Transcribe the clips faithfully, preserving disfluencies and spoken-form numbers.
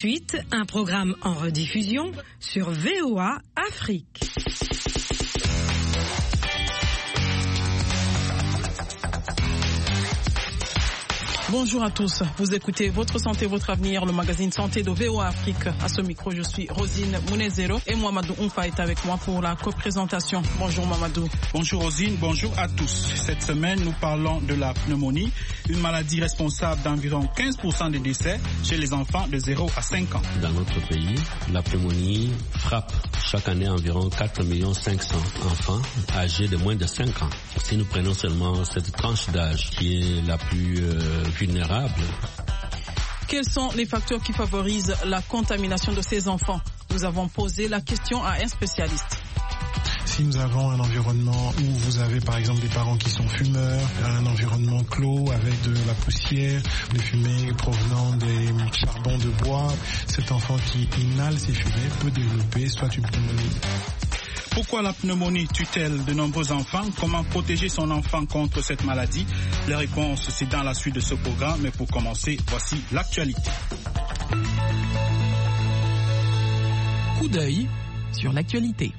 Suite, un programme en rediffusion sur V O A Afrique. Bonjour à tous, vous écoutez Votre Santé, Votre Avenir, le magazine Santé de V O A Afrique. À ce micro, je suis Rosine Mounezero et Mamadou Oumfa est avec moi pour la co-présentation. Bonjour Mamadou. Bonjour Rosine, bonjour à tous. Cette semaine, nous parlons de la pneumonie, une maladie responsable d'environ quinze pour cent des décès chez les enfants de zéro à cinq ans. Dans notre pays, la pneumonie frappe chaque année environ quatre millions cinq cents enfants âgés de moins de cinq ans. Si nous prenons seulement cette tranche d'âge qui est la plus euh, vulnérable. Quels sont les facteurs qui favorisent la contamination de ces enfants? Nous avons posé la question à un spécialiste. Si nous avons un environnement où vous avez par exemple des parents qui sont fumeurs, un environnement clos avec de la poussière, des fumées provenant des charbons de bois, cet enfant qui inhale ces fumées peut développer soit une pneumonie. Pourquoi la pneumonie tue-t-elle de nombreux enfants? Comment protéger son enfant contre cette maladie? Les réponses, c'est dans la suite de ce programme. Mais pour commencer, voici l'actualité. Coup d'œil sur l'actualité.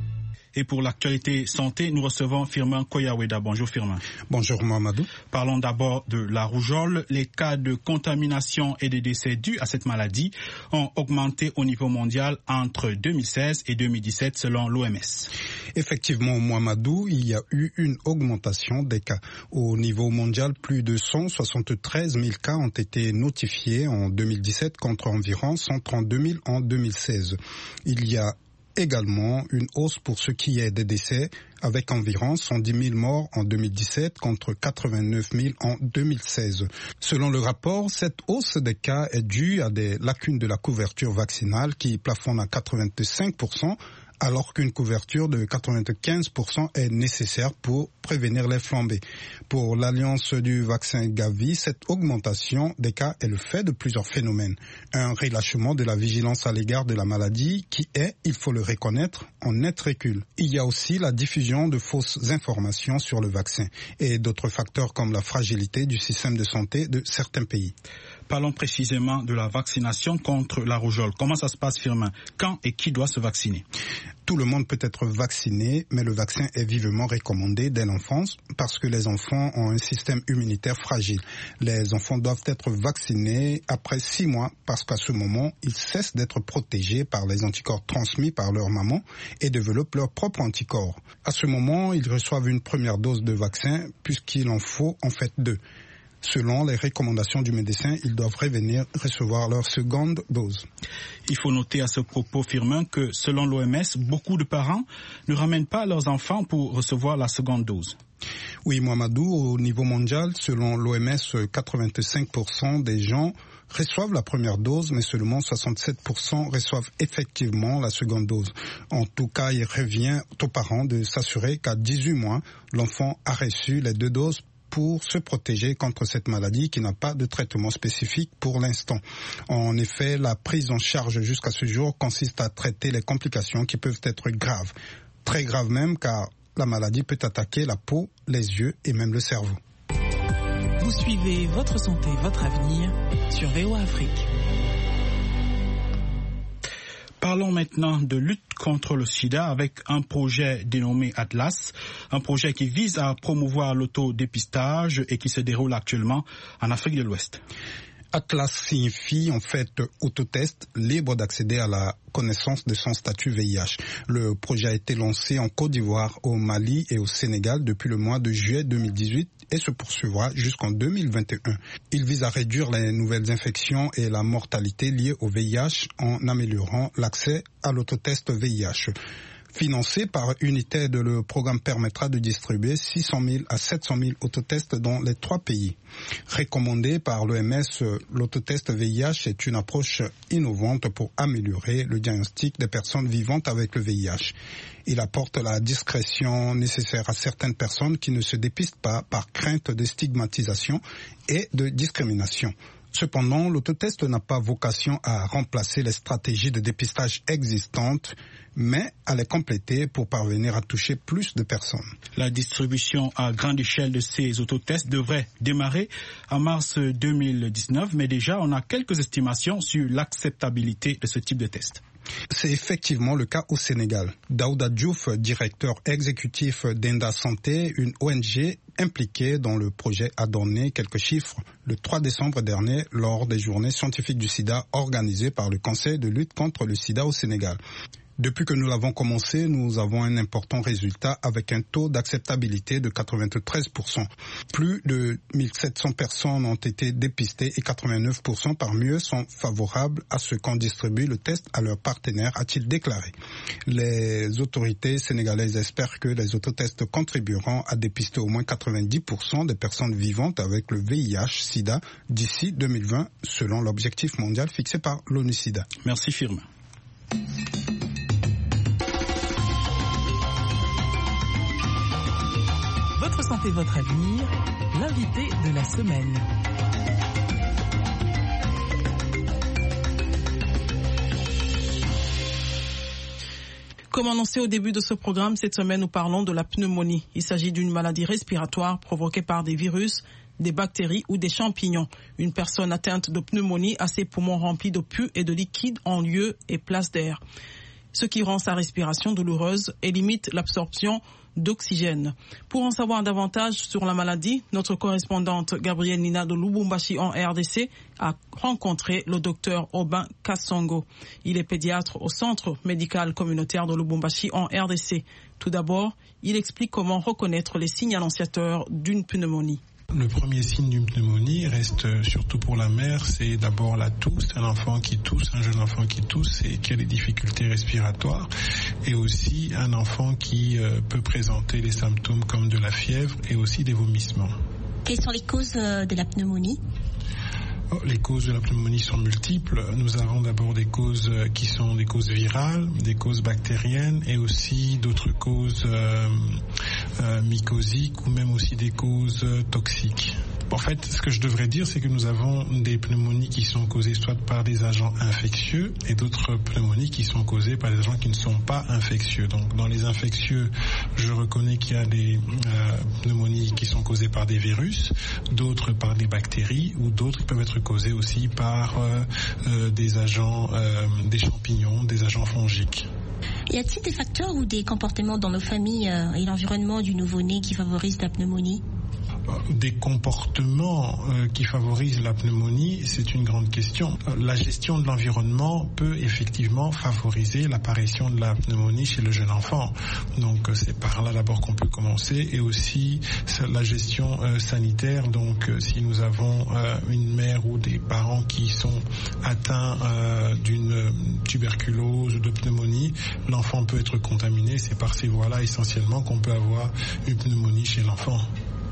Et pour l'actualité santé, nous recevons Firmin Koyaweda. Bonjour Firmin. Bonjour Mamadou. Parlons d'abord de la rougeole. Les cas de contamination et de décès dus à cette maladie ont augmenté au niveau mondial entre deux mille seize et deux mille dix-sept selon l'O M S. Effectivement, Mamadou, il y a eu une augmentation des cas. Au niveau mondial, plus de cent soixante-treize mille cas ont été notifiés en deux mille dix-sept contre environ cent trente-deux mille en deux mille seize. Il y a également une hausse pour ce qui est des décès, avec environ cent dix mille morts en deux mille dix-sept contre quatre-vingt-neuf mille en deux mille seize. Selon le rapport, cette hausse des cas est due à des lacunes de la couverture vaccinale qui plafonnent à quatre-vingt-cinq pour cent, alors qu'une couverture de quatre-vingt-quinze pour cent est nécessaire pour prévenir les flambées. Pour l'Alliance du vaccin Gavi, cette augmentation des cas est le fait de plusieurs phénomènes. Un relâchement de la vigilance à l'égard de la maladie qui est, il faut le reconnaître, en net recul. Il y a aussi la diffusion de fausses informations sur le vaccin et d'autres facteurs comme la fragilité du système de santé de certains pays. Parlons précisément de la vaccination contre la rougeole. Comment ça se passe, Firmin? Quand et qui doit se vacciner? Tout le monde peut être vacciné, mais le vaccin est vivement recommandé dès l'enfance parce que les enfants ont un système immunitaire fragile. Les enfants doivent être vaccinés après six mois parce qu'à ce moment, ils cessent d'être protégés par les anticorps transmis par leur maman et développent leurs propres anticorps. À ce moment, ils reçoivent une première dose de vaccin puisqu'il en faut en fait deux. Selon les recommandations du médecin, ils doivent revenir recevoir leur seconde dose. Il faut noter à ce propos, Firmin, que selon l'O M S, beaucoup de parents ne ramènent pas leurs enfants pour recevoir la seconde dose. Oui, Mamadou, au niveau mondial, selon l'O M S, quatre-vingt-cinq pour cent des gens reçoivent la première dose, mais seulement soixante-sept pour cent reçoivent effectivement la seconde dose. En tout cas, il revient aux parents de s'assurer qu'à dix-huit mois, l'enfant a reçu les deux doses pour se protéger contre cette maladie qui n'a pas de traitement spécifique pour l'instant. En effet, la prise en charge jusqu'à ce jour consiste à traiter les complications qui peuvent être graves. Très graves même, car la maladie peut attaquer la peau, les yeux et même le cerveau. Vous suivez Votre Santé, Votre Avenir sur V O A Afrique. Parlons maintenant de lutte contre le sida avec un projet dénommé Atlas, un projet qui vise à promouvoir l'autodépistage et qui se déroule actuellement en Afrique de l'Ouest. Atlas signifie en fait autotest libre d'accéder à la connaissance de son statut V I H. Le projet a été lancé en Côte d'Ivoire, au Mali et au Sénégal depuis le mois de juillet deux mille dix-huit et se poursuivra jusqu'en deux mille vingt et un. Il vise à réduire les nouvelles infections et la mortalité liée au V I H en améliorant l'accès à l'autotest V I H. Financé par United, le programme permettra de distribuer six cent mille à sept cent mille autotests dans les trois pays. Recommandé par l'O M S, l'autotest V I H est une approche innovante pour améliorer le diagnostic des personnes vivantes avec le V I H. Il apporte la discrétion nécessaire à certaines personnes qui ne se dépistent pas par crainte de stigmatisation et de discrimination. Cependant, l'autotest n'a pas vocation à remplacer les stratégies de dépistage existantes, mais à les compléter pour parvenir à toucher plus de personnes. La distribution à grande échelle de ces autotests devrait démarrer en mars deux mille dix-neuf, mais déjà on a quelques estimations sur l'acceptabilité de ce type de test. C'est effectivement le cas au Sénégal. Daouda Diouf, directeur exécutif d'Enda Santé, une O N G impliquée dans le projet, a donné quelques chiffres le trois décembre dernier lors des journées scientifiques du sida organisées par le Conseil de lutte contre le sida au Sénégal. Depuis que nous l'avons commencé, nous avons un important résultat avec un taux d'acceptabilité de quatre-vingt-treize pour cent. Plus de mille sept cents personnes ont été dépistées et quatre-vingt-neuf pour cent parmi eux sont favorables à ce qu'on distribue le test à leurs partenaires, a-t-il déclaré. Les autorités sénégalaises espèrent que les autotests contribueront à dépister au moins quatre-vingt-dix pour cent des personnes vivantes avec le V I H sida d'ici deux mille vingt, selon l'objectif mondial fixé par l'ONU-SIDA. Merci Firmin. Votre santé, votre avenir, l'invité de la semaine. Comme annoncé au début de ce programme, cette semaine, nous parlons de la pneumonie. Il s'agit d'une maladie respiratoire provoquée par des virus, des bactéries ou des champignons. Une personne atteinte de pneumonie a ses poumons remplis de pus et de liquide en lieu et place d'air, ce qui rend sa respiration douloureuse et limite l'absorption d'oxygène. Pour en savoir davantage sur la maladie, notre correspondante Gabrielle Nina de Lubumbashi en R D C a rencontré le docteur Aubin Kassongo. Il est pédiatre au centre médical communautaire de Lubumbashi en R D C. Tout d'abord, il explique comment reconnaître les signes annonciateurs d'une pneumonie. Le premier signe d'une pneumonie reste surtout pour la mère, c'est d'abord la tousse, un enfant qui tousse, un jeune enfant qui tousse et qui a des difficultés respiratoires, et aussi un enfant qui euh, peut présenter des symptômes comme de la fièvre et aussi des vomissements. Quelles sont les causes de la pneumonie ? Les causes de la pneumonie sont multiples. Nous avons d'abord des causes qui sont des causes virales, des causes bactériennes et aussi d'autres causes euh, euh, mycosiques ou même aussi des causes toxiques. En fait, ce que je devrais dire, c'est que nous avons des pneumonies qui sont causées soit par des agents infectieux et d'autres pneumonies qui sont causées par des agents qui ne sont pas infectieux. Donc, dans les infectieux, je reconnais qu'il y a des euh, pneumonies qui sont causées par des virus, d'autres par des bactéries ou d'autres qui peuvent être causées aussi par euh, euh, des agents, euh, des champignons, des agents fongiques. Y a-t-il des facteurs ou des comportements dans nos familles euh, et l'environnement du nouveau-né qui favorisent la pneumonie ? Des comportements euh, qui favorisent la pneumonie, c'est une grande question. La gestion de l'environnement peut effectivement favoriser l'apparition de la pneumonie chez le jeune enfant. Donc c'est par là d'abord qu'on peut commencer, et aussi la gestion euh, sanitaire. Donc euh, si nous avons euh, une mère ou des parents qui sont atteints euh, d'une tuberculose ou de pneumonie, l'enfant peut être contaminé. C'est par ces voies-là essentiellement qu'on peut avoir une pneumonie chez l'enfant.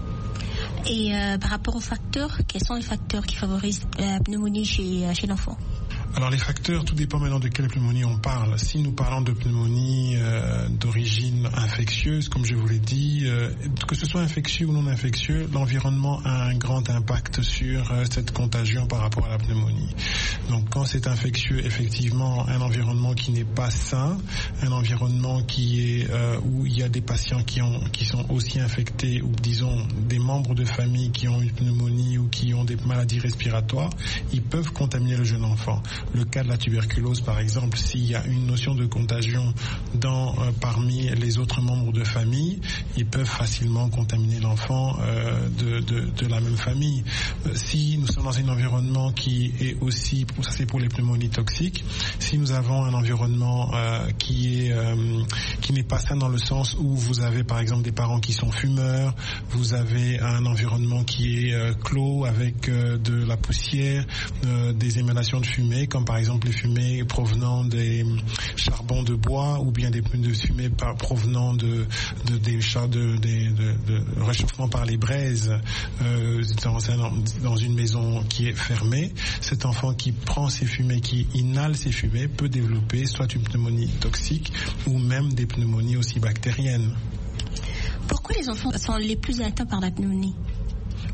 Et euh, par rapport aux facteurs, quels sont les facteurs qui favorisent la pneumonie chez, chez l'enfant ? Alors les facteurs, tout dépend maintenant de quelle pneumonie on parle. Si nous parlons de pneumonie euh, d'origine infectieuse, comme je vous l'ai dit, euh, que ce soit infectieux ou non infectieux, l'environnement a un grand impact sur euh, cette contagion par rapport à la pneumonie. Donc quand c'est infectieux, effectivement, un environnement qui n'est pas sain, un environnement qui est euh, où il y a des patients qui ont qui sont aussi infectés, ou disons des membres de famille qui ont une pneumonie ou qui ont des maladies respiratoires, ils peuvent contaminer le jeune enfant. Le cas de la tuberculose, par exemple, s'il y a une notion de contagion dans, euh, parmi les autres membres de famille, ils peuvent facilement contaminer l'enfant euh, de, de, de la même famille. Euh, si nous sommes dans un environnement qui est aussi, ça c'est pour les pneumonies toxiques, si nous avons un environnement euh, qui est euh, qui n'est pas sain dans le sens où vous avez par exemple des parents qui sont fumeurs, vous avez un environnement qui est euh, clos avec euh, de la poussière, euh, des émanations de fumée, comme par exemple les fumées provenant des charbons de bois ou bien des de fumées par, provenant de, de des chars de, de, de, de réchauffement par les braises euh, dans, un, dans une maison qui est fermée. Cet enfant qui prend ces fumées, qui inhale ces fumées, peut développer soit une pneumonie toxique ou même des pneumonies aussi bactériennes. Pourquoi les enfants sont les plus atteints par la pneumonie ?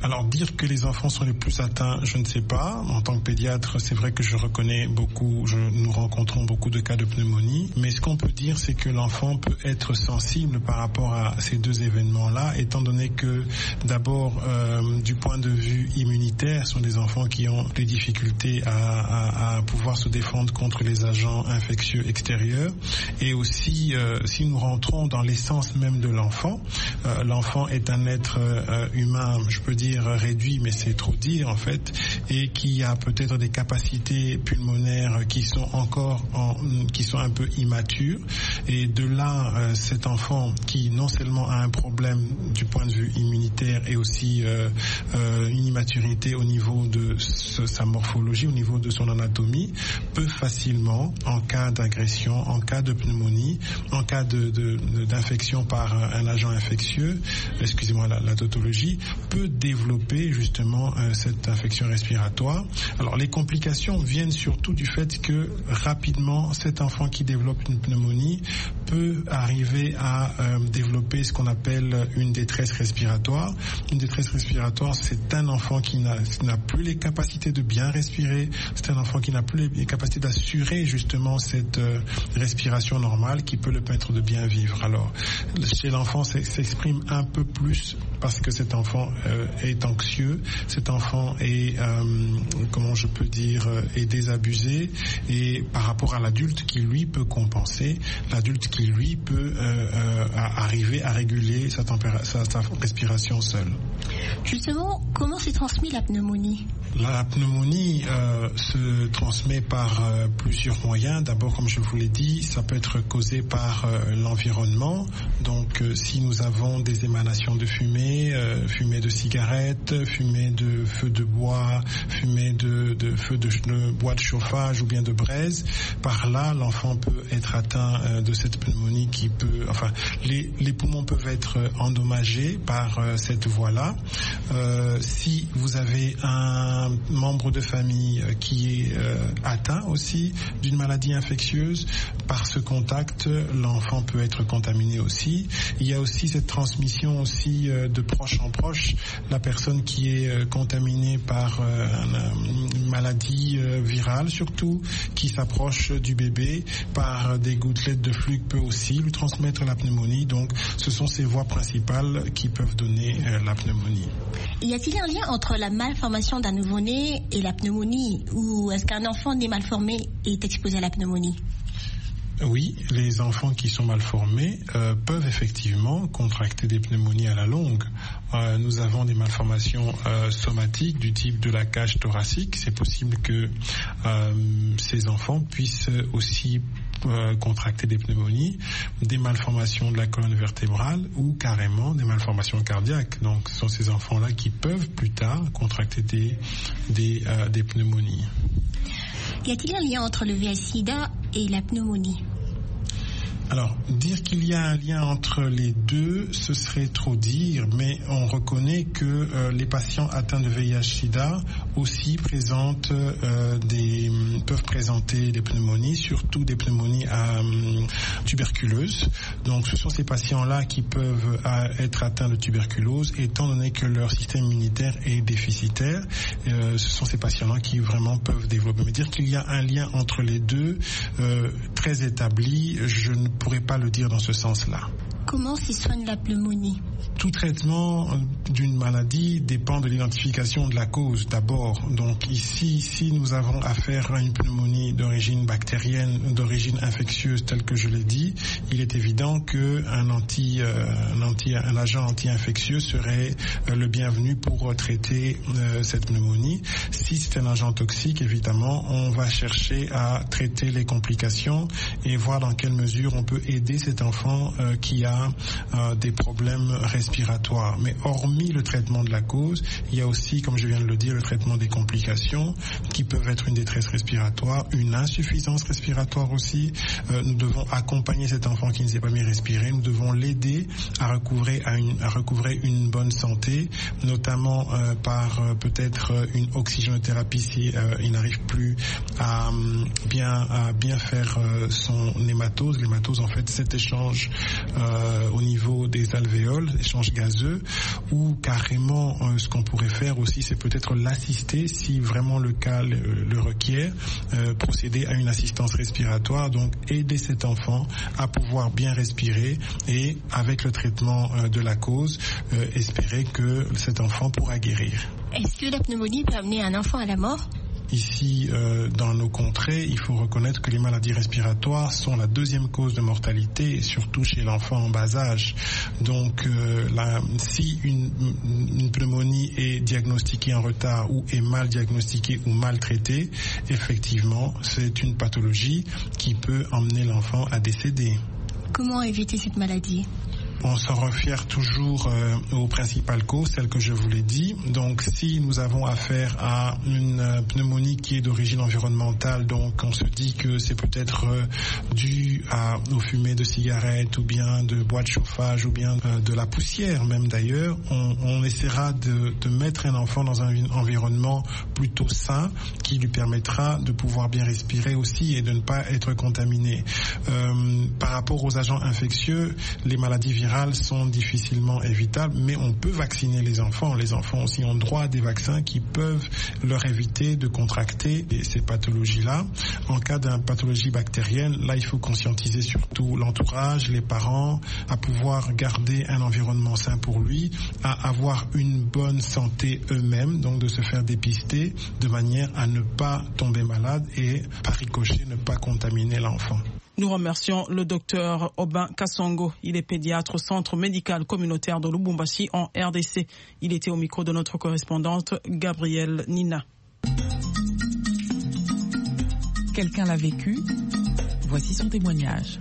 Alors dire que les enfants sont les plus atteints, je ne sais pas. En tant que pédiatre, c'est vrai que je reconnais beaucoup, je, nous rencontrons beaucoup de cas de pneumonie, mais ce qu'on peut dire, c'est que l'enfant peut être sensible par rapport à ces deux événements-là, étant donné que d'abord, euh, du point de vue immunitaire, ce sont des enfants qui ont des difficultés à, à, à pouvoir se défendre contre les agents infectieux extérieurs, et aussi, euh, si nous rentrons dans l'essence même de l'enfant, euh, l'enfant est un être euh, humain, je peux dire réduit, mais c'est trop dire en fait, et qui a peut-être des capacités pulmonaires qui sont encore en, qui sont un peu immatures, et de là euh, cet enfant qui non seulement a un problème du point de vue immunitaire et aussi euh, euh, une immaturité au niveau de ce, sa morphologie, au niveau de son anatomie, peut facilement, en cas d'agression, en cas de pneumonie, en cas de, de, de, d'infection par un agent infectieux, excusez-moi la, la tautologie, peut développer justement euh, cette infection respiratoire. Alors les complications viennent surtout du fait que rapidement cet enfant qui développe une pneumonie peut arriver à euh, développer ce qu'on appelle une détresse respiratoire. Une détresse respiratoire, c'est un enfant qui n'a, qui n'a plus les capacités de bien respirer, c'est un enfant qui n'a plus les capacités d'assurer justement cette euh, respiration normale qui peut le permettre de bien vivre. Alors chez l'enfant, ça s'exprime un peu plus parce que cet enfant euh, est anxieux, cet enfant est, euh, comment je peux dire, est désabusé, et par rapport à l'adulte qui lui peut compenser, l'adulte qui lui peut euh, euh, arriver à réguler sa, tempéra- sa, sa respiration seule. Justement, comment s'est transmise la pneumonie ? La pneumonie euh, se transmet par euh, plusieurs moyens. D'abord, comme je vous l'ai dit, ça peut être causé par euh, l'environnement. Donc, euh, si nous avons des émanations de fumée, euh, fumée de cigarettes, fumée de feu de bois, fumée de, de feu de, de bois de chauffage ou bien de braise, par là, l'enfant peut être atteint euh, de cette pneumonie qui peut, enfin, les, les poumons peuvent être endommagés par euh, cette voie-là. Euh, si vous avez un membre de famille qui est euh, atteint aussi d'une maladie infectieuse, par ce contact, l'enfant peut être contaminé aussi. Il y a aussi cette transmission aussi euh, de proche en proche. La personne qui est euh, contaminée par euh, une maladie euh, virale surtout, qui s'approche du bébé par des gouttelettes de fluide, peut aussi lui transmettre la pneumonie. Donc ce sont ces voies principales qui peuvent donner euh, la pneumonie. Y a-t-il un lien entre la malformation d'un nouveau-né et la pneumonie, ou est-ce qu'un enfant né mal formé est exposé à la pneumonie ? Oui, les enfants qui sont mal formés euh, peuvent effectivement contracter des pneumonies à la longue. Euh, nous avons des malformations euh, somatiques du type de la cage thoracique. C'est possible que euh, ces enfants puissent aussi euh, contracter des pneumonies, des malformations de la colonne vertébrale ou carrément des malformations cardiaques. Donc ce sont ces enfants-là qui peuvent plus tard contracter des, des, euh, des pneumonies. Y a-t-il un lien entre le V I H-Sida et la pneumonie ? Alors, dire qu'il y a un lien entre les deux, ce serait trop dire, mais on reconnaît que euh, les patients atteints de V I H-Sida aussi présentent euh, des, peuvent présenter des pneumonies, surtout des pneumonies à euh, tuberculeuses. Donc, ce sont ces patients-là qui peuvent à, être atteints de tuberculose, étant donné que leur système immunitaire est déficitaire. Euh, ce sont ces patients-là qui vraiment peuvent développer. Mais dire qu'il y a un lien entre les deux, euh, très établi, je ne pourrais pas le dire dans ce sens-là. Comment s'y soigne la pneumonie ? Tout traitement d'une maladie dépend de l'identification de la cause d'abord. Donc ici, si nous avons affaire à une pneumonie d'origine bactérienne, d'origine infectieuse, telle que je l'ai dit, il est évident qu'un anti, euh, un, anti, un agent anti-infectieux serait euh, le bienvenu pour traiter euh, cette pneumonie. Si c'est un agent toxique, évidemment, on va chercher à traiter les complications et voir dans quelle mesure on peut aider cet enfant euh, qui a euh, des problèmes respiratoires. Mais hormis le traitement de la cause, il y a aussi, comme je viens de le dire, le traitement des complications qui peuvent être une détresse respiratoire, une insuffisance respiratoire aussi. Euh, nous devons accompagner cet enfant qui ne s'est pas mis respirer. Nous devons l'aider à recouvrer, à une, à recouvrer une bonne santé, notamment euh, par euh, peut-être une oxygénothérapie si euh, il n'arrive plus à bien, à bien faire euh, son hématose. L'hématose, en fait, cet échange euh, au niveau des alvéoles, échange mélanges gazeux, ou carrément euh, ce qu'on pourrait faire aussi, c'est peut-être l'assister si vraiment le cas le, le requiert, euh, procéder à une assistance respiratoire, donc aider cet enfant à pouvoir bien respirer et avec le traitement euh, de la cause, euh, espérer que cet enfant pourra guérir. Est-ce que la pneumonie peut amener un enfant à la mort ? Ici, euh, dans nos contrées, il faut reconnaître que les maladies respiratoires sont la deuxième cause de mortalité, surtout chez l'enfant en bas âge. Donc, euh, la, si une, une pneumonie est diagnostiquée en retard ou est mal diagnostiquée ou mal traitée, effectivement, c'est une pathologie qui peut emmener l'enfant à décéder. Comment éviter cette maladie ? On s'en réfère toujours euh, aux principales causes, celles que je vous l'ai dit. Donc, si nous avons affaire à une euh, pneumonie qui est d'origine environnementale, donc on se dit que c'est peut-être euh, dû à, aux fumées de cigarettes ou bien de bois de chauffage ou bien euh, de la poussière même d'ailleurs, on, on essaiera de, de mettre un enfant dans un environnement plutôt sain qui lui permettra de pouvoir bien respirer aussi et de ne pas être contaminé. Euh, par rapport aux agents infectieux, les maladies virales sont difficilement évitables, mais on peut vacciner les enfants. Les enfants aussi ont droit à des vaccins qui peuvent leur éviter de contracter ces pathologies-là. En cas d'une pathologie bactérienne, là, il faut conscientiser surtout l'entourage, les parents, à pouvoir garder un environnement sain pour lui, à avoir une bonne santé eux-mêmes, donc de se faire dépister de manière à ne pas tomber malade et, par ricochet, ne pas contaminer l'enfant. Nous remercions le docteur Aubin Kassongo. Il est pédiatre au centre médical communautaire de Lubumbashi en R D C. Il était au micro de notre correspondante Gabrielle Nina. Quelqu'un l'a vécu. Voici son témoignage.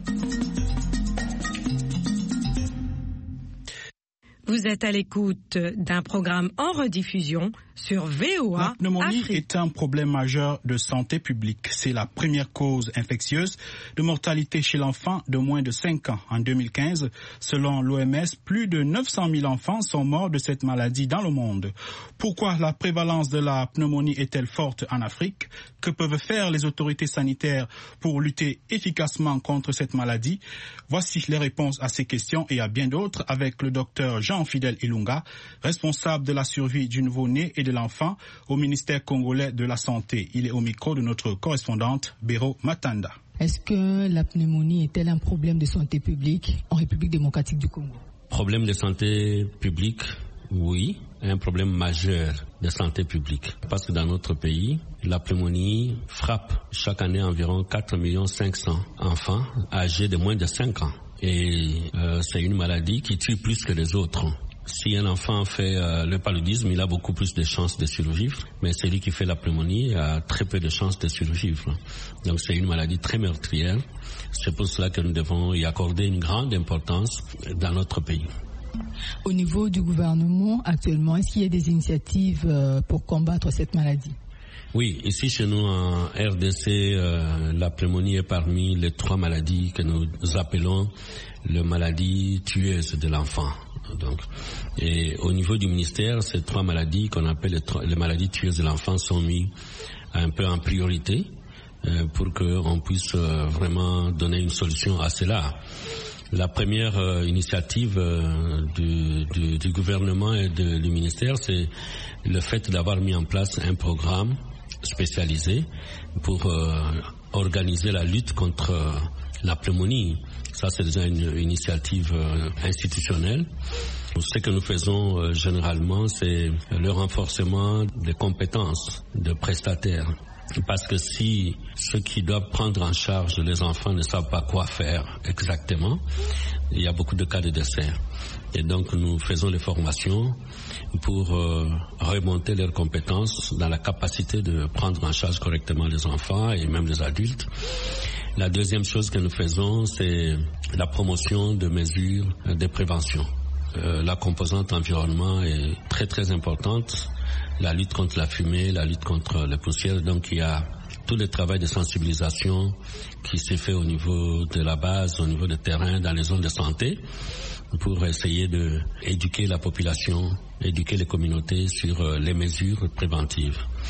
Vous êtes à l'écoute d'un programme en rediffusion sur V O A La pneumonie Afrique. est un problème majeur de santé publique. C'est la première cause infectieuse de mortalité chez l'enfant de moins de cinq ans. En deux mille quinze, selon l'O M S, plus de neuf cent mille enfants sont morts de cette maladie dans le monde. Pourquoi la prévalence de la pneumonie est-elle forte en Afrique? Que peuvent faire les autorités sanitaires pour lutter efficacement contre cette maladie? Voici les réponses à ces questions et à bien d'autres avec le docteur Jean-Fidèle Ilunga, responsable de la survie du nouveau-né et de l'enfant au ministère congolais de la Santé. Il est au micro de notre correspondante Béro Matanda. Est-ce que la pneumonie est-elle un problème de santé publique en République démocratique du Congo? Problème de santé publique, oui, un problème majeur de santé publique. Parce que dans notre pays, la pneumonie frappe chaque année environ quatre millions cinq cents enfants âgés de moins de cinq ans. Et euh, c'est une maladie qui tue plus que les autres. Si un enfant fait euh, le paludisme, il a beaucoup plus de chances de survivre, mais celui qui fait la pneumonie a très peu de chances de survivre. Donc c'est une maladie très meurtrière. C'est pour cela que nous devons y accorder une grande importance dans notre pays. Au niveau du gouvernement, actuellement, est-ce qu'il y a des initiatives euh, pour combattre cette maladie? Oui, ici chez nous en R D C, euh, la pneumonie est parmi les trois maladies que nous appelons les maladies tueuses de l'enfant. Donc, et au niveau du ministère, ces trois maladies qu'on appelle les, trois, les maladies tueuses de l'enfant sont mises un peu en priorité euh, pour qu'on puisse euh, vraiment donner une solution à cela. La première euh, initiative euh, du, du, du gouvernement et de, du ministère, c'est le fait d'avoir mis en place un programme spécialisé pour euh, organiser la lutte contre euh, la pneumonie. Ça, c'est déjà une, une initiative euh, institutionnelle. Ce que nous faisons euh, généralement, c'est le renforcement des compétences de prestataires. Parce que si ceux qui doivent prendre en charge les enfants ne savent pas quoi faire exactement, il y a beaucoup de cas de décès. Et donc nous faisons les formations pour euh, remonter leurs compétences dans la capacité de prendre en charge correctement les enfants et même les adultes. La deuxième chose que nous faisons, c'est la promotion de mesures de prévention. Euh, la composante environnement est très très importante. La lutte contre la fumée, la lutte contre les poussières. Donc il y a tout le travail de sensibilisation qui s'est fait au niveau de la base, au niveau du terrain, dans les zones de santé, pour essayer de éduquer la population, éduquer les communautés sur les mesures préventives.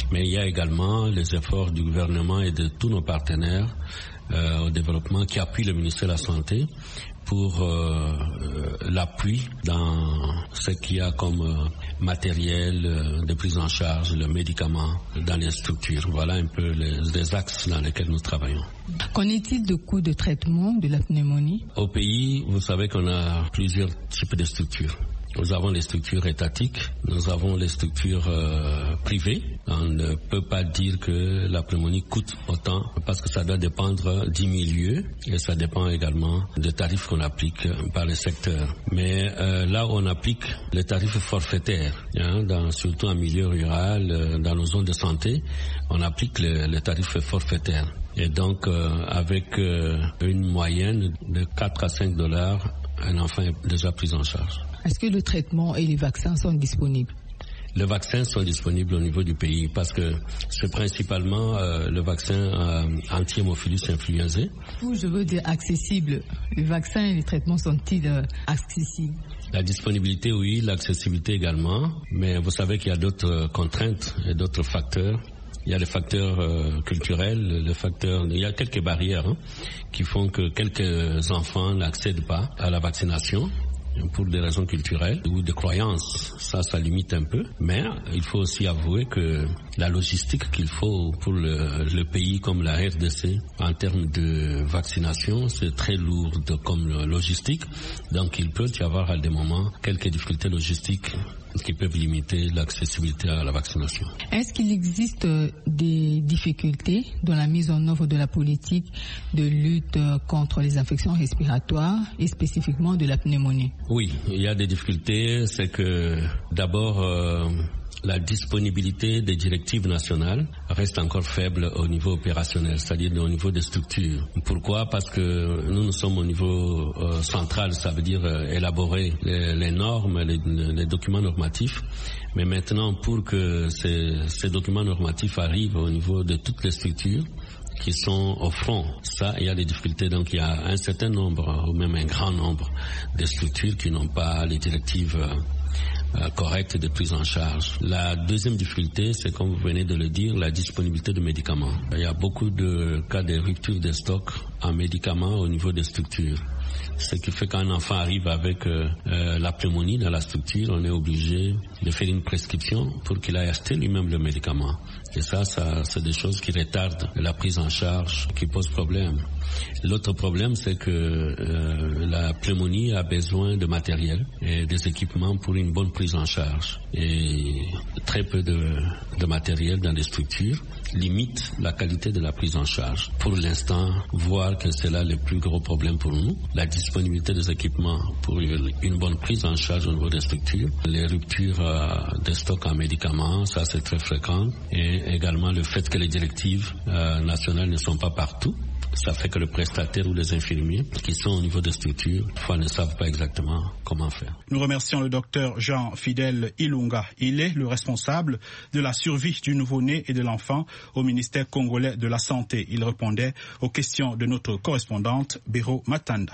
Mais il y a également les efforts du gouvernement et de tous nos partenaires euh, au développement qui appuient le ministère de la Santé pour euh, l'appui dans ce qu'il y a comme euh, matériel euh, de prise en charge, le médicament dans les structures. Voilà un peu les, les axes dans lesquels nous travaillons. Qu'en est-il de coûts de traitement de la pneumonie? Au pays, vous savez qu'on a plusieurs types de structures. Nous avons les structures étatiques, nous avons les structures euh, privées. On ne peut pas dire que la pneumonie coûte autant parce que ça doit dépendre du milieu et ça dépend également des tarifs qu'on applique par les secteurs. Mais euh, là où on applique les tarifs forfaitaires, hein, dans, surtout en milieu rural, euh, dans nos zones de santé, on applique les, les tarifs forfaitaires. Et donc euh, avec euh, une moyenne de quatre à cinq dollars, un enfant est déjà pris en charge. Est-ce que le traitement et les vaccins sont disponibles? Les vaccins sont disponibles au niveau du pays parce que c'est principalement euh, le vaccin euh, anti-hémophilus influenzae. Où je veux dire accessible, les vaccins et les traitements sont-ils euh, accessibles? La disponibilité, oui, l'accessibilité également, mais vous savez qu'il y a d'autres contraintes et d'autres facteurs. Il y a les facteurs euh, culturels, les facteurs, il y a quelques barrières hein, qui font que quelques enfants n'accèdent pas à la vaccination pour des raisons culturelles ou de croyances. Ça, ça limite un peu. Mais il faut aussi avouer que la logistique qu'il faut pour le, le pays comme la R D C en termes de vaccination, c'est très lourd comme logistique. Donc il peut y avoir à des moments quelques difficultés logistiques qui peuvent limiter l'accessibilité à la vaccination. Est-ce qu'il existe des difficultés dans la mise en œuvre de la politique de lutte contre les infections respiratoires et spécifiquement de la pneumonie? Oui, il y a des difficultés. C'est que d'abord, euh, la disponibilité des directives nationales reste encore faible au niveau opérationnel, c'est-à-dire au niveau des structures. Pourquoi? Parce que nous, nous sommes au niveau euh, central, ça veut dire euh, élaborer les, les normes, les, les documents normatifs. Mais maintenant, pour que ces, ces documents normatifs arrivent au niveau de toutes les structures qui sont au front, ça, il y a des difficultés. Donc, il y a un certain nombre, ou même un grand nombre de structures qui n'ont pas les directives euh, Euh, correcte de prise en charge. La deuxième difficulté, c'est comme vous venez de le dire, la disponibilité de médicaments. Il y a beaucoup de cas de rupture de stock en médicaments au niveau des structures. Ce qui fait qu'un enfant arrive avec euh, euh, la pneumonie dans la structure, on est obligé de faire une prescription pour qu'il aille acheter lui-même le médicament. Et ça, ça c'est des choses qui retardent la prise en charge, qui posent problème. L'autre problème, c'est que euh, la pneumonie a besoin de matériel et des équipements pour une bonne prise en charge. Et très peu de, de matériel dans les structures limite la qualité de la prise en charge. Pour l'instant, voir que c'est là le plus gros problème pour nous, la disponibilité des équipements pour une bonne prise en charge au niveau des structures, les ruptures euh, de stock en médicaments, ça c'est très fréquent, et également le fait que les directives euh, nationales ne sont pas partout. Ça fait que le prestataire ou les infirmiers qui sont au niveau des structures, parfois ne savent pas exactement comment faire. Nous remercions le docteur Jean-Fidèle Ilunga. Il est le responsable de la survie du nouveau-né et de l'enfant au ministère congolais de la Santé. Il répondait aux questions de notre correspondante Béro Matanda.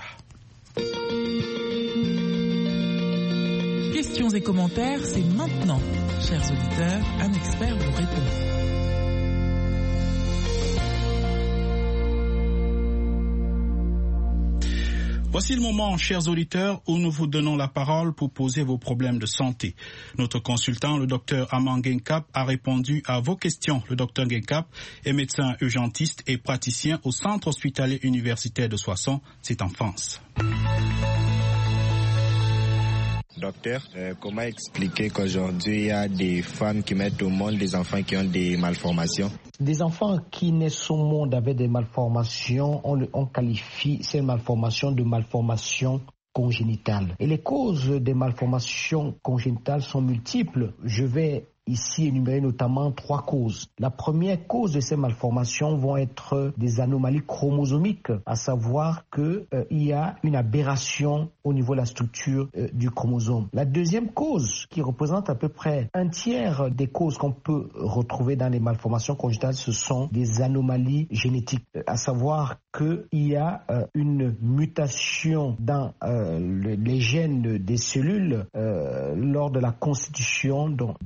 Questions et commentaires, c'est maintenant. Chers auditeurs, un expert vous répond. Voici le moment, chers auditeurs, où nous vous donnons la parole pour poser vos problèmes de santé. Notre consultant, le docteur Aman Genkap, a répondu à vos questions. Le docteur Genkap est médecin urgentiste et praticien au Centre hospitalier universitaire de Soissons. C'est en France. Docteur, euh, comment expliquer qu'aujourd'hui il y a des femmes qui mettent au monde des enfants qui ont des malformations? Des enfants qui naissent au monde avec des malformations, on, on qualifie ces malformations de malformations congénitales. Et les causes des malformations congénitales sont multiples. Je vais ici énumérer notamment trois causes. La première cause de ces malformations vont être des anomalies chromosomiques, à savoir que euh, il y a une aberration au niveau de la structure euh, du chromosome. La deuxième cause, qui représente à peu près un tiers des causes qu'on peut retrouver dans les malformations congénitales, ce sont des anomalies génétiques, euh, à savoir qu'il y a euh, une mutation dans euh, le, les gènes des cellules euh, lors de la constitution dont, dont de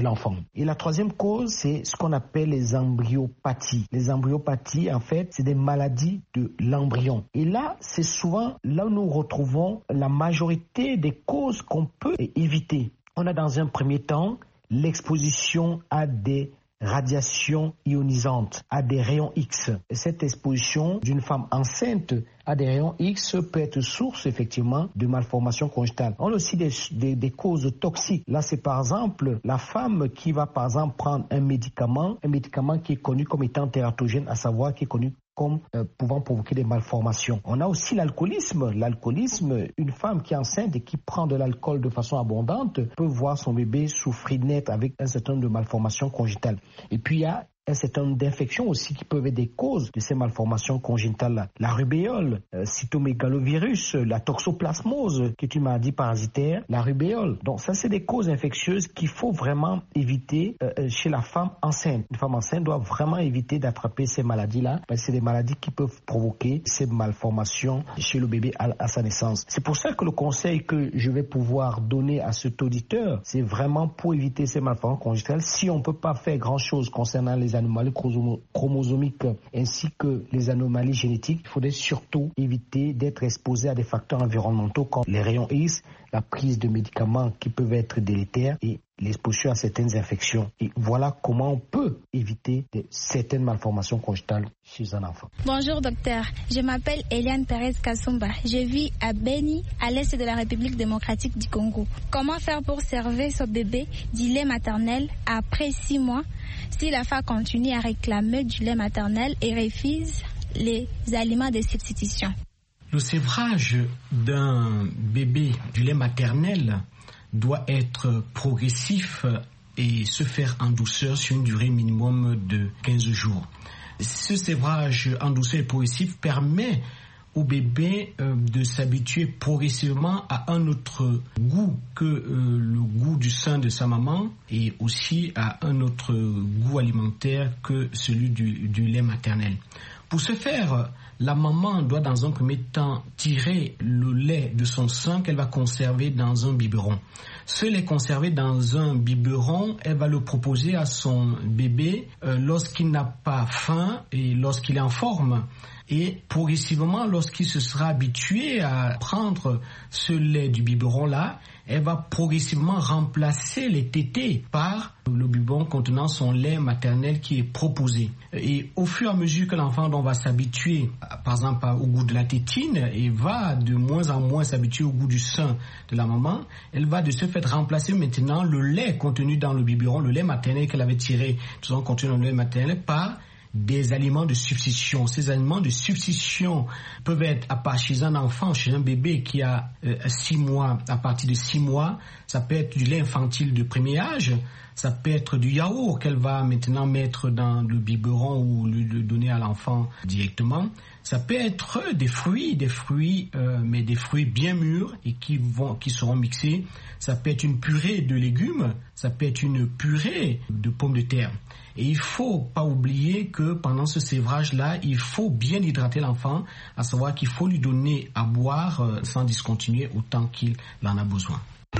l'enfant. Et la troisième cause, c'est ce qu'on appelle les embryopathies. Les embryopathies, en fait, c'est des maladies de l'embryon. Et là, c'est souvent là où nous retrouvons la majorité des causes qu'on peut éviter. On a dans un premier temps l'exposition à des radiations ionisantes, à des rayons X. Et cette exposition d'une femme enceinte à des rayons X peut être source effectivement de malformations congénitales. On a aussi des, des, des causes toxiques. Là, c'est par exemple la femme qui va par exemple prendre un médicament, un médicament qui est connu comme étant tératogène, à savoir qui est connu comme euh, pouvant provoquer des malformations. On a aussi l'alcoolisme. L'alcoolisme, une femme qui est enceinte et qui prend de l'alcool de façon abondante peut voir son bébé souffrir net avec un certain nombre de malformations congénitales. Et puis il y a un certain nombre d'infections aussi qui peuvent être des causes de ces malformations congénitales-là. La rubéole, euh, cytomégalovirus, la toxoplasmose, qui est une maladie parasitaire, la rubéole. Donc ça, c'est des causes infectieuses qu'il faut vraiment éviter euh, chez la femme enceinte. Une femme enceinte doit vraiment éviter d'attraper ces maladies-là, parce que c'est des maladies qui peuvent provoquer ces malformations chez le bébé à, à sa naissance. C'est pour ça que le conseil que je vais pouvoir donner à cet auditeur, c'est vraiment pour éviter ces malformations congénitales. Si on ne peut pas faire grand-chose concernant les anomalies chromosomiques ainsi que les anomalies génétiques, il faudrait surtout éviter d'être exposé à des facteurs environnementaux comme les rayons X, la prise de médicaments qui peuvent être délétères et l'exposition à certaines infections. Et voilà comment on peut éviter de, certaines malformations congénitales chez un enfant. Bonjour docteur, je m'appelle Eliane Thérèse Kasumba. Je vis à Beni, à l'est de la République démocratique du Congo. Comment faire pour servir ce bébé du lait maternel après six mois si la femme continue à réclamer du lait maternel et refuse les aliments de substitution? Le sévrage d'un bébé du lait maternel doit être progressif et se faire en douceur sur une durée minimum de quinze jours. Ce sévrage en douceur et progressif permet au bébé euh, de s'habituer progressivement à un autre goût que euh, le goût du sein de sa maman et aussi à un autre goût alimentaire que celui du, du lait maternel. Pour ce faire, la maman doit dans un premier temps tirer le lait de son sein qu'elle va conserver dans un biberon. Ce lait conservé dans un biberon, elle va le proposer à son bébé euh, lorsqu'il n'a pas faim et lorsqu'il est en forme. Et progressivement, lorsqu'il se sera habitué à prendre ce lait du biberon-là, elle va progressivement remplacer les tétés par le biberon contenant son lait maternel qui est proposé. Et au fur et à mesure que l'enfant donc, va s'habituer, par exemple, au goût de la tétine et va de moins en moins s'habituer au goût du sein de la maman, elle va de ce fait remplacer maintenant le lait contenu dans le biberon, le lait maternel qu'elle avait tiré, disons, contenu dans le lait maternel, par des aliments de substitution. Ces aliments de substitution peuvent être à part chez un enfant, chez un bébé qui a euh, six mois, à partir de six mois, ça peut être du lait infantile de premier âge, ça peut être du yaourt qu'elle va maintenant mettre dans le biberon ou le, le donner à l'enfant directement. Ça peut être des fruits, des fruits, euh, mais des fruits bien mûrs et qui vont, qui seront mixés. Ça peut être une purée de légumes, ça peut être une purée de pommes de terre. Et il faut pas oublier que pendant ce sévrage-là, il faut bien hydrater l'enfant, à savoir qu'il faut lui donner à boire euh, sans discontinuer autant qu'il en a besoin.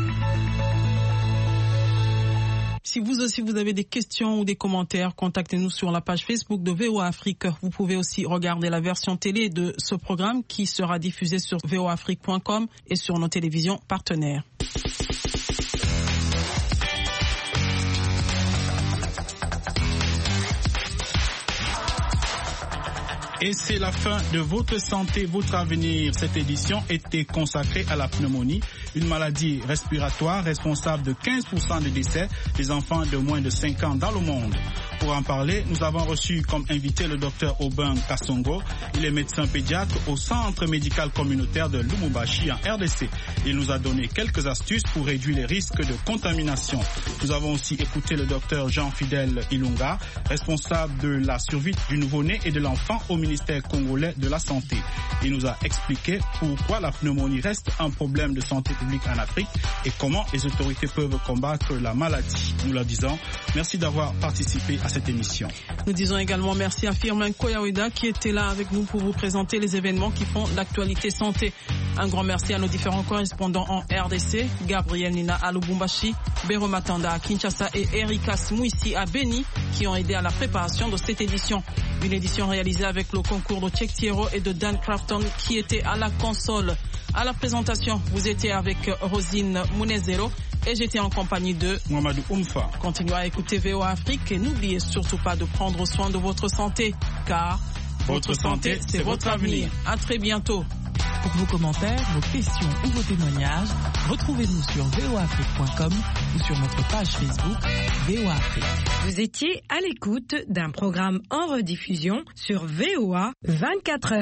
Si vous aussi vous avez des questions ou des commentaires, contactez-nous sur la page Facebook de V O A Afrique. Vous pouvez aussi regarder la version télé de ce programme qui sera diffusé sur v o afrique point com et sur nos télévisions partenaires. Et c'est la fin de Votre Santé, Votre Avenir. Cette édition était consacrée à la pneumonie, une maladie respiratoire responsable de quinze pour cent des décès des enfants de moins de cinq ans dans le monde. Pour en parler, nous avons reçu comme invité le docteur Aubin Kasongo. Il est médecin pédiatre au Centre médical communautaire de Lubumbashi en R D C. Il nous a donné quelques astuces pour réduire les risques de contamination. Nous avons aussi écouté le docteur Jean-Fidèle Ilunga, responsable de la survie du nouveau-né et de l'enfant au ministère congolais de la Santé. Il nous a expliqué pourquoi la pneumonie reste un problème de santé publique en Afrique et comment les autorités peuvent combattre la maladie. Nous leur disons merci d'avoir participé à cette émission. Nous disons également merci à Firmin Koyaouida qui était là avec nous pour vous présenter les événements qui font l'actualité santé. Un grand merci à nos différents correspondants en R D C, Gabriel Nina à Lubumbashi, Bero Matanda à Kinshasa et Erika Smouissi à Beni, qui ont aidé à la préparation de cette édition. Une édition réalisée avec le concours de Cheikh Thiero et de Dan Crafton qui était à la console. À la présentation, vous étiez avec Rosine Munezero et j'étais en compagnie de Mohamedou Oumfa. Continuez à écouter V O A Afrique et n'oubliez surtout pas de prendre soin de votre santé, car votre, votre santé, c'est votre avenir. À très bientôt. Pour vos commentaires, vos questions ou vos témoignages, retrouvez-nous sur v o afrique point com ou sur notre page Facebook V O A Afrique. Vous étiez à l'écoute d'un programme en rediffusion sur V O A vingt-quatre heures.